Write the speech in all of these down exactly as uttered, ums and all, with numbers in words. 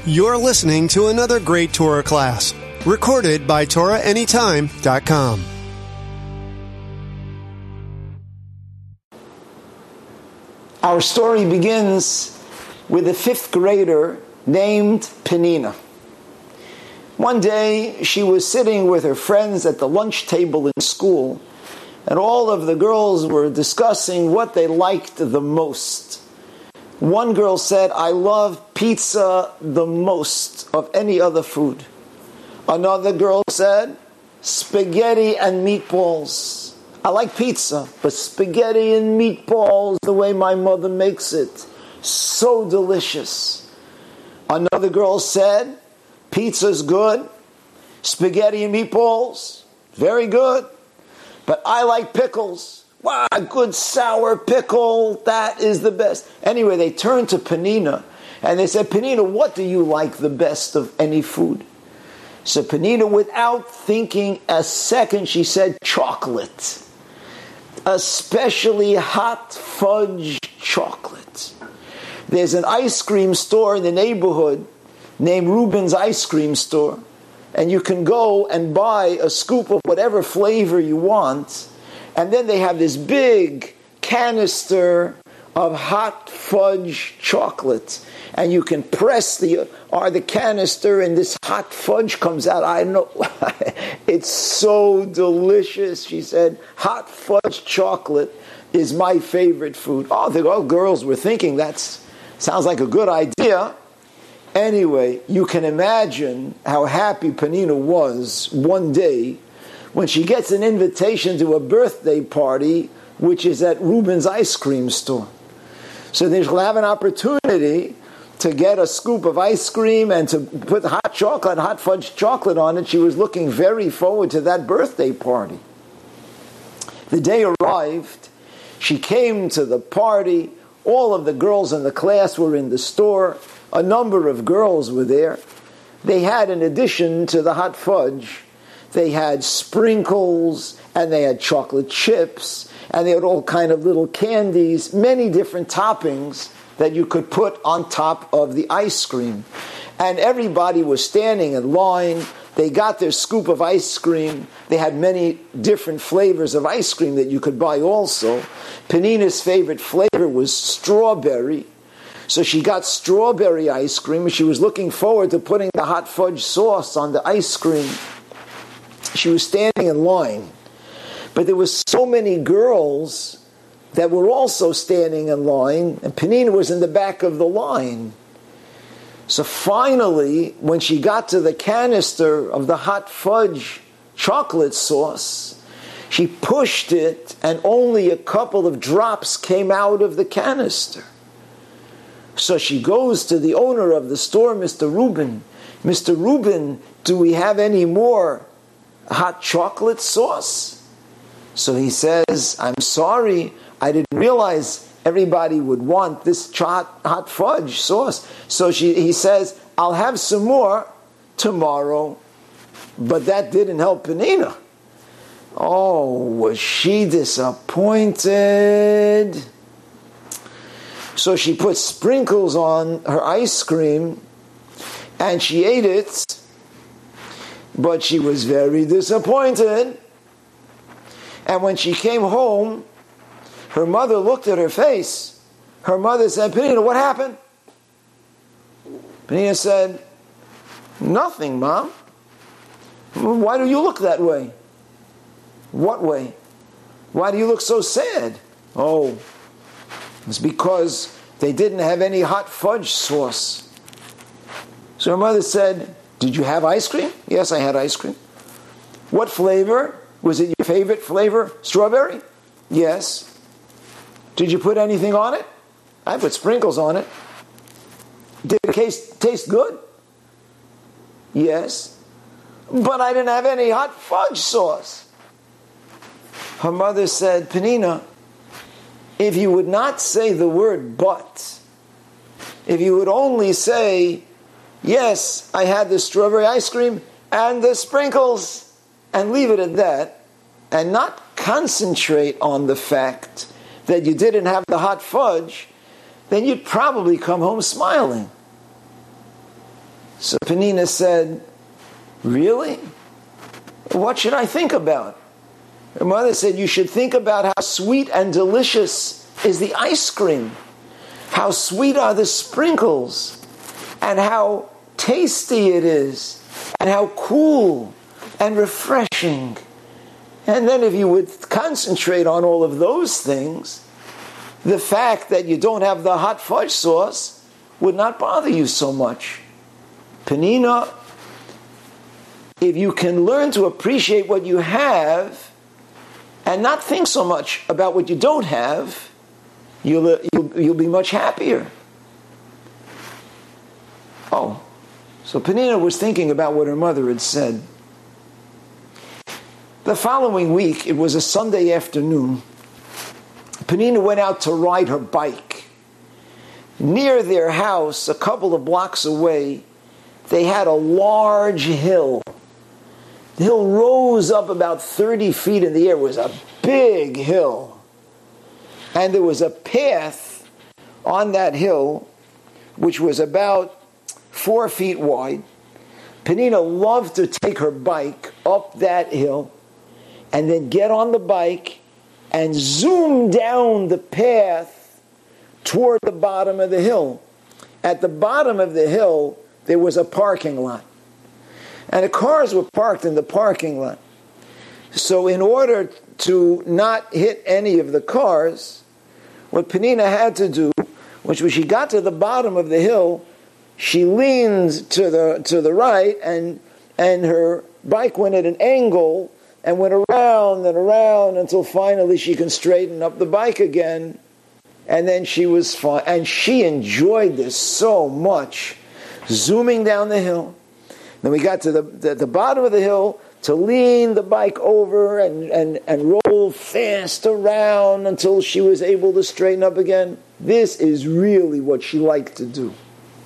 You're listening to another great Torah class, recorded by Torah Anytime dot com. Our story begins with a fifth grader named Penina. One day, she was sitting with her friends at the lunch table in school, and all of the girls were discussing what they liked the most. One girl said, "I love pizza the most of any other food." Another girl said, "Spaghetti and meatballs. I like pizza, but spaghetti and meatballs, the way my mother makes it, so delicious." Another girl said, "Pizza's good, spaghetti and meatballs, very good, but I like pickles. Wow, a good sour pickle, that is the best." Anyway, they turned to Penina and they said, "Penina, what do you like the best of any food?" So Penina, without thinking a second, she said, "Chocolate. Especially hot fudge chocolate. There's an ice cream store in the neighborhood named Reuben's Ice Cream Store, and you can go and buy a scoop of whatever flavor you want, and then they have this big canister of hot fudge chocolate, and you can press the or the canister, and this hot fudge comes out. I know, it's so delicious." She said, "Hot fudge chocolate is my favorite food." Oh, the all girls were thinking that sounds like a good idea. Anyway, you can imagine how happy Penina was one day when she gets an invitation to a birthday party, which is at Reuben's Ice Cream Store. So they will have an opportunity to get a scoop of ice cream and to put hot chocolate, hot fudge chocolate on it. She was looking very forward to that birthday party. The day arrived. She came to the party. All of the girls in the class were in the store. A number of girls were there. They had, in addition to the hot fudge, they had sprinkles, and they had chocolate chips, and they had all kind of little candies, many different toppings that you could put on top of the ice cream. And everybody was standing in line. They got their scoop of ice cream. They had many different flavors of ice cream that you could buy also. Penina's favorite flavor was strawberry. So she got strawberry ice cream, and she was looking forward to putting the hot fudge sauce on the ice cream. She was standing in line. But there were so many girls that were also standing in line, and Penina was in the back of the line. So finally, when she got to the canister of the hot fudge chocolate sauce, she pushed it, and only a couple of drops came out of the canister. So she goes to the owner of the store, Mister Reuben. "Mister Reuben, do we have any more hot chocolate sauce?" So he says, "I'm sorry, I didn't realize everybody would want this hot, hot fudge sauce." So she, he says, "I'll have some more tomorrow." But that didn't help Penina. Oh, was she disappointed? So she put sprinkles on her ice cream, and she ate it, but she was very disappointed. And when she came home, her mother looked at her face. Her mother said, "Penina, what happened?" Penina said, "Nothing, Mom." "Why do you look that way?" "What way? Why do you look so sad?" "Oh, it's because they didn't have any hot fudge sauce." So her mother said, "Did you have ice cream?" "Yes, I had ice cream." "What flavor? Was it your favorite flavor? Strawberry?" "Yes." "Did you put anything on it?" "I put sprinkles on it." "Did it taste, taste good?" "Yes." "But I didn't have any hot fudge sauce." Her mother said, "Penina, if you would not say the word but, if you would only say, 'Yes, I had the strawberry ice cream and the sprinkles,' and leave it at that, and not concentrate on the fact that you didn't have the hot fudge, then you'd probably come home smiling." So Penina said, really? What should I think about? Her mother said, you should think about how sweet and delicious is the ice cream, how sweet are the sprinkles, and how tasty it is, and how cool and refreshing. And then if you would concentrate on all of those things, the fact that you don't have the hot fudge sauce would not bother you so much. Penina, if you can learn to appreciate what you have and not think so much about what you don't have, you'll, you'll, you'll be much happier. Oh, so Penina was thinking about what her mother had said. The following week, it was a Sunday afternoon, Penina went out to ride her bike. Near their house, a couple of blocks away, they had a large hill. The hill rose up about thirty feet in the air. It was a big hill. And there was a path on that hill which was about four feet wide. Penina loved to take her bike up that hill and then get on the bike and zoom down the path toward the bottom of the hill. At the bottom of the hill, there was a parking lot. And the cars were parked in the parking lot. So in order to not hit any of the cars, what Penina had to do was when she got to the bottom of the hill, she leaned to the to the right, and and her bike went at an angle and went around and around until finally she can straighten up the bike again. And then she was fine. And she enjoyed this so much, zooming down the hill. Then we got to the, the, the bottom of the hill to lean the bike over and, and, and roll fast around until she was able to straighten up again. This is really what she liked to do.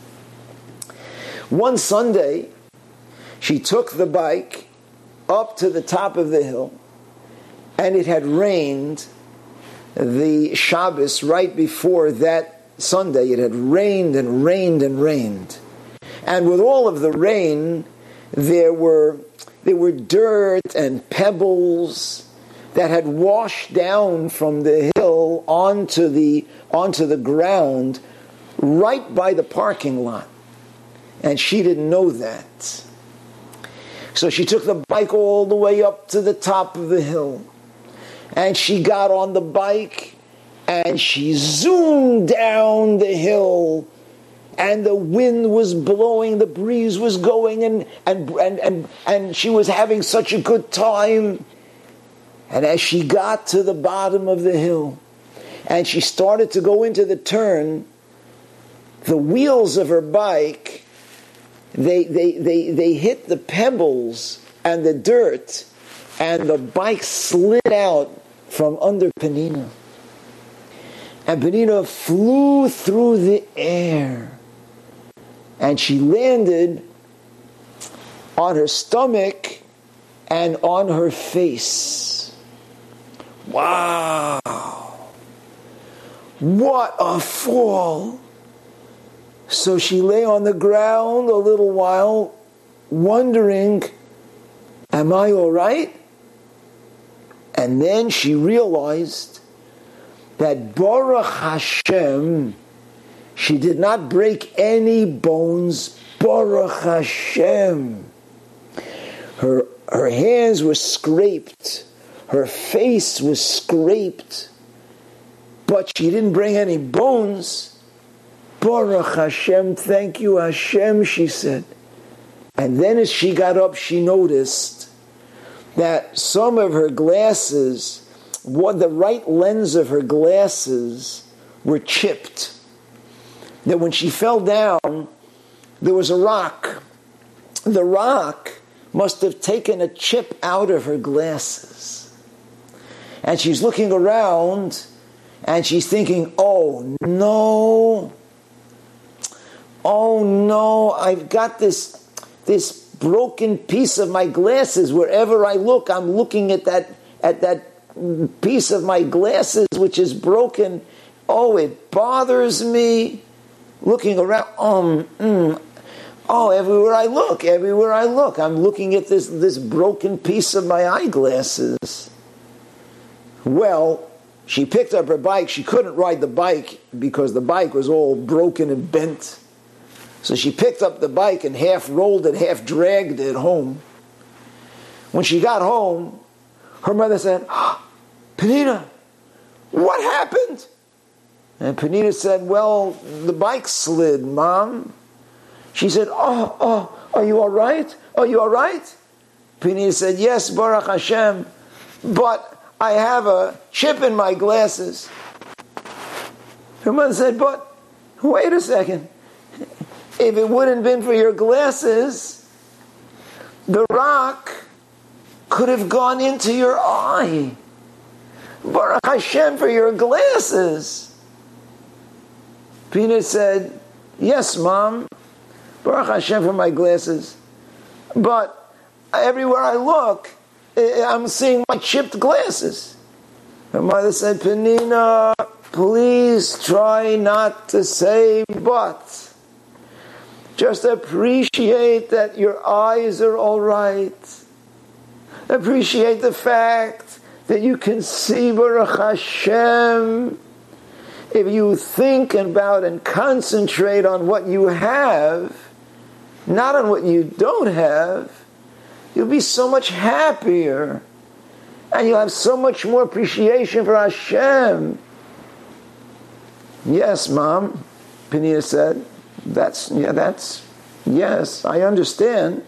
One Sunday, she took the bike up to the top of the hill, and it had rained the Shabbos right before that Sunday. It had rained and rained and rained. And with all of the rain, there were there were dirt and pebbles that had washed down from the hill onto the onto the ground right by the parking lot. And she didn't know that. So she took the bike all the way up to the top of the hill. And she got on the bike and she zoomed down the hill. And the wind was blowing, the breeze was going, and, and, and, and, and she was having such a good time. And as she got to the bottom of the hill, and she started to go into the turn, the wheels of her bike, they, they, they, they hit the pebbles and the dirt, and the bike slid out from under Penina. And Penina flew through the air. And she landed on her stomach and on her face. Wow! What a fall! So she lay on the ground a little while, wondering, am I all right? And then she realized that Baruch Hashem, she did not break any bones. Baruch Hashem. Her, her hands were scraped. Her face was scraped. But she didn't bring any bones. Baruch Hashem, thank you Hashem, she said. And then as she got up, she noticed that some of her glasses, what the right lens of her glasses were chipped. That when she fell down, there was a rock. The rock must have taken a chip out of her glasses. And she's looking around, and she's thinking, oh no, oh no, I've got this, this broken piece of my glasses. Wherever I look, I'm looking at that, at that piece of my glasses which is broken. Oh, it bothers me. Looking around, um, mm, Oh, everywhere I look, everywhere I look, I'm looking at this, this broken piece of my eyeglasses. Well, she picked up her bike. She couldn't ride the bike because the bike was all broken and bent. So she picked up the bike and half rolled it, half dragged it home. When she got home, her mother said, oh, Penina, what happened? And Penina said, well, the bike slid, Mom. She said, oh, oh, are you all right? Are you all right? Penina said, yes, Baruch Hashem, but I have a chip in my glasses. Her mother said, but wait a second. If it wouldn't have been for your glasses, the rock could have gone into your eye. Baruch Hashem for your glasses. Penina said, yes, Mom, Baruch Hashem for my glasses. But everywhere I look, I'm seeing my chipped glasses. Her mother said, Penina, please try not to say but. Just appreciate that your eyes are all right. Appreciate the fact that you can see Baruch Hashem. If you think about and concentrate on what you have, not on what you don't have, you'll be so much happier. And you'll have so much more appreciation for Hashem. Yes, Mom, Penina said. That's, yeah, that's, yes, I understand.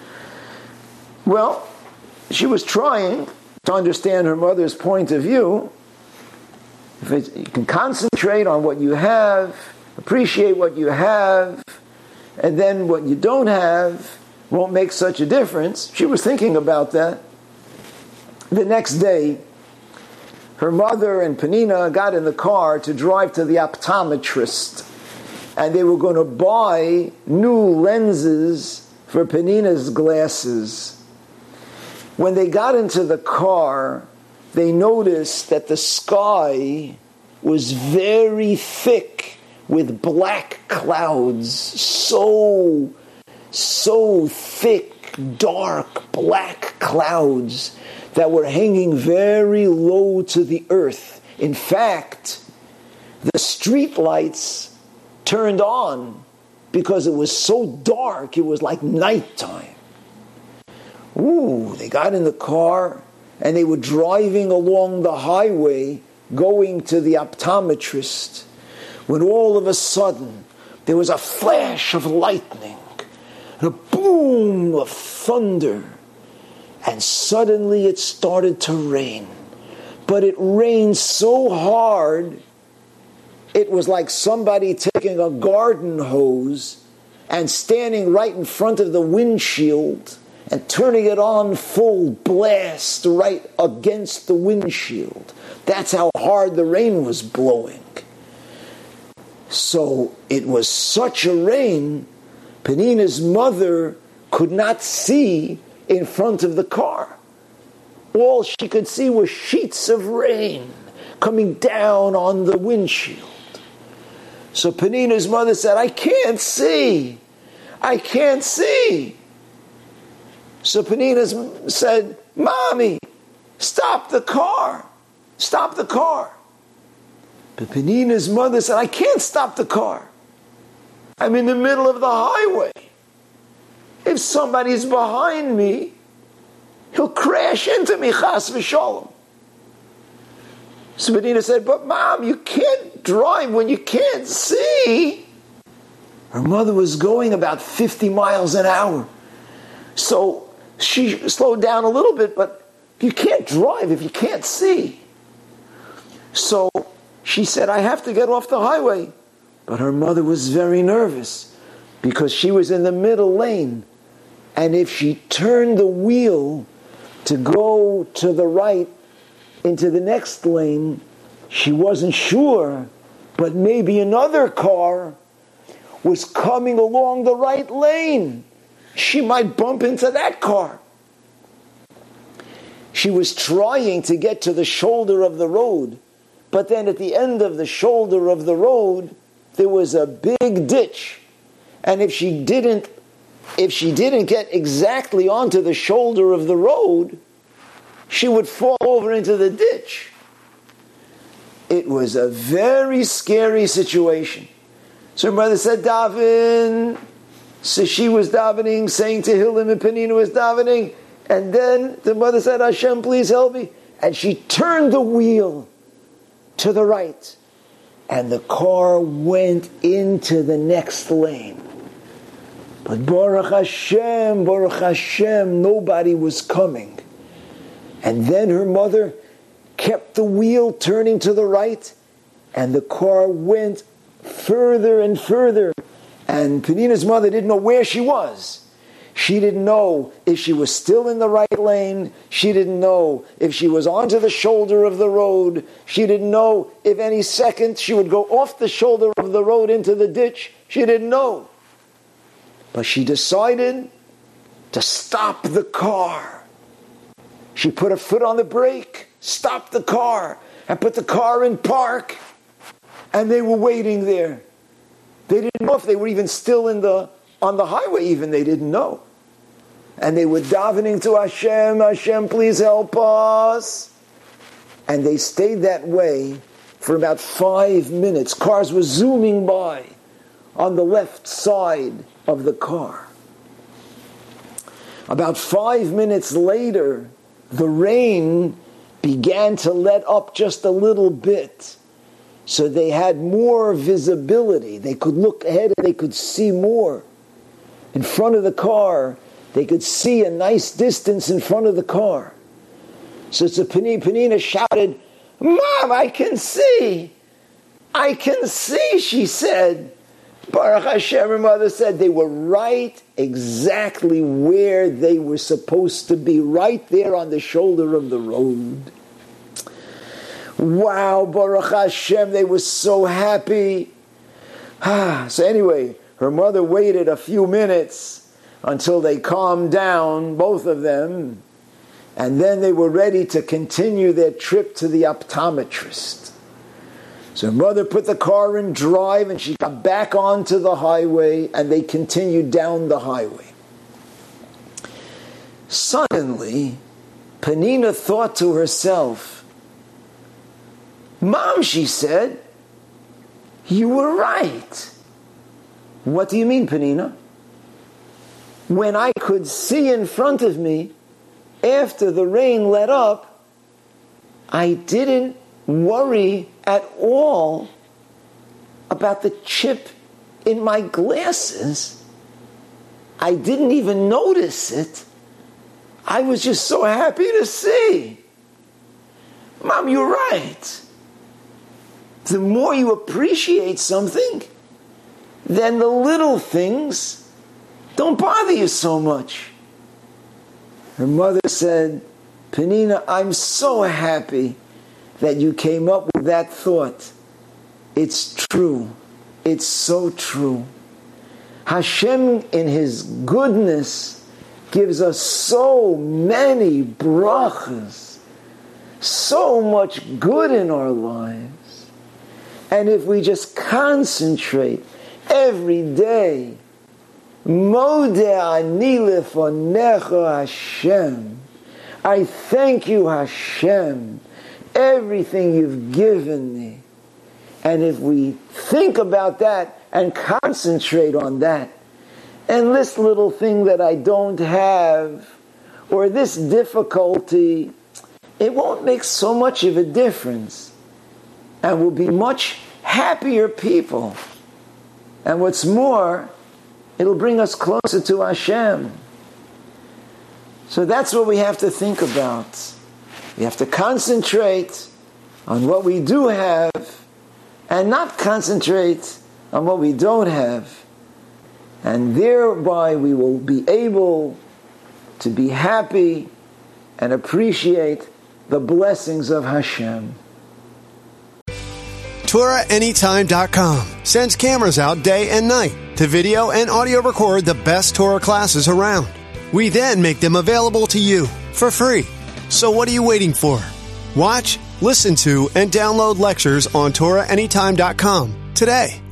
Well, she was trying to understand her mother's point of view. If it, you can concentrate on what you have, appreciate what you have, and then what you don't have won't make such a difference. She was thinking about that. The next day, her mother and Penina got in the car to drive to the optometrist, and they were going to buy new lenses for Penina's glasses. When they got into the car, they noticed that the sky was very thick with black clouds, so, so thick, dark, black clouds that were hanging very low to the earth. In fact, the street lights turned on because it was so dark, it was like nighttime. Ooh, they got in the car and they were driving along the highway going to the optometrist when all of a sudden there was a flash of lightning and a boom of thunder, and suddenly it started to rain. But it rained so hard, it was like somebody taking a garden hose and standing right in front of the windshield and turning it on full blast right against the windshield. That's how hard the rain was blowing. So it was such a rain, Penina's mother could not see in front of the car. All she could see were sheets of rain coming down on the windshield. So Penina's mother said, I can't see. I can't see. So Penina said, Mommy, stop the car. Stop the car. But Penina's mother said, I can't stop the car. I'm in the middle of the highway. If somebody's behind me, he'll crash into me, chas v'sholom. So Penina said, but Mom, you can't drive when you can't see. Her mother was going about fifty miles an hour. So she slowed down a little bit, but you can't drive if you can't see. So she said, I have to get off the highway. But her mother was very nervous because she was in the middle lane. And if she turned the wheel to go to the right into the next lane, she wasn't sure, but maybe another car was coming along the right lane. She might bump into that car. She was trying to get to the shoulder of the road, but then at the end of the shoulder of the road, there was a big ditch. And if she didn't if she didn't get exactly onto the shoulder of the road, she would fall over into the ditch. It was a very scary situation. So her mother said, daven. So she was davening, saying Tehillim, and Penina was davening. And then the mother said, Hashem, please help me. And she turned the wheel to the right. And the car went into the next lane. But Baruch Hashem, Baruch Hashem, nobody was coming. And then her mother kept the wheel turning to the right, and the car went further and further. And Penina's mother didn't know where she was. She didn't know if she was still in the right lane. She didn't know if she was onto the shoulder of the road. She didn't know if any second she would go off the shoulder of the road into the ditch. She didn't know. But she decided to stop the car. She put her foot on the brake, stopped the car, and put the car in park. And they were waiting there. They didn't know if they were even still in the on the highway, even they didn't know. And they were davening to Hashem, Hashem, please help us. And they stayed that way for about five minutes. Cars were zooming by on the left side of the car. About five minutes later, the rain began to let up just a little bit. So they had more visibility. They could look ahead and they could see more. In front of the car, they could see a nice distance in front of the car. So Penina, Penina shouted, Mom, I can see. I can see, she said. Baruch Hashem, her mother said, they were right exactly where they were supposed to be, right there on the shoulder of the road. Wow, Baruch Hashem, they were so happy. Ah, so anyway, her mother waited a few minutes until they calmed down, both of them, and then they were ready to continue their trip to the optometrist. So her mother put the car in drive and she got back onto the highway and they continued down the highway. Suddenly, Penina thought to herself, Mom, she said, you were right. What do you mean, Penina? When I could see in front of me, after the rain let up, I didn't worry at all about the chip in my glasses. I didn't even notice it. I was just so happy to see. Mom, you're right. The more you appreciate something, then the little things don't bother you so much. Her mother said, Penina, I'm so happy that you came up with that thought. It's true. It's so true. Hashem, in His goodness, gives us so many brachas, so much good in our lives. And if we just concentrate every day, Modeh ani lefonecha Hashem, I thank you, Hashem, everything you've given me. And if we think about that and concentrate on that, and this little thing that I don't have, or this difficulty, it won't make so much of a difference. And we'll be much happier people. And what's more, it'll bring us closer to Hashem. So that's what we have to think about. We have to concentrate on what we do have and not concentrate on what we don't have. And thereby we will be able to be happy and appreciate the blessings of Hashem. Torah Anytime dot com sends cameras out day and night to video and audio record the best Torah classes around. We then make them available to you for free. So what are you waiting for? Watch, listen to, and download lectures on Torah Anytime dot com today.